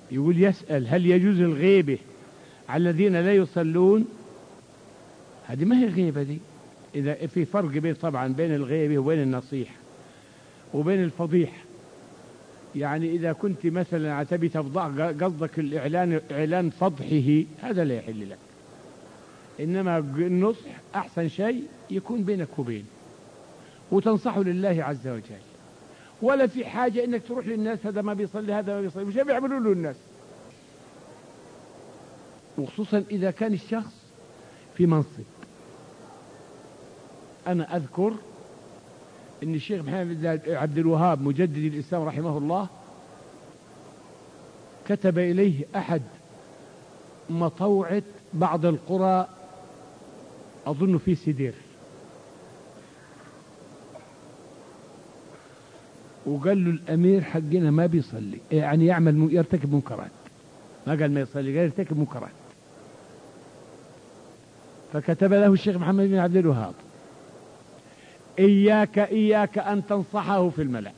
يقول يسأل هل يجوز الغيبة على الذين لا يصلون؟ هذه ما هي غيبة دي. إذا في فرق بين طبعا بين الغيبة وبين النصيحة وبين الفضيحة. يعني إذا كنت مثلا تبي تفضح قصدك الإعلان، إعلان فضحه، هذا لا يحل لك. إنما النصح أحسن شيء يكون بينك وبين، وتنصحه لله عز وجل. ولا في حاجة إنك تروح للناس هذا ما بيصلي هذا ما بيصلي، مش بيعملوا له الناس. وخصوصا إذا كان الشخص في منصب. أنا أذكر أن الشيخ محمد عبد الوهاب مجدد الإسلام رحمه الله كتب إليه أحد مطوعة بعض القرى أظن في سدير، وقال له الأمير حقنا ما بيصلي، يعني يرتكب منكرات. ما قال ما يصلي، قال يرتكب منكرات. فكتب له الشيخ محمد بن عبد الوهاب إياك أن تنصحه في الملأ.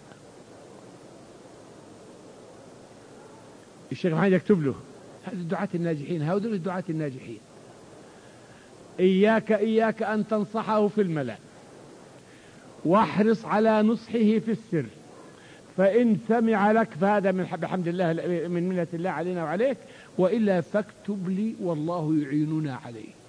الشيخ محمد يكتب له، هذا الدعاة الناجحين، هؤلاء الدعاة الناجحين، إياك أن تنصحه في الملأ، واحرص على نصحه في السر، فإن سمع لك فهذا بحمد الله من منة الله علينا وعليك، وإلا فاكتب لي والله يعيننا عليه.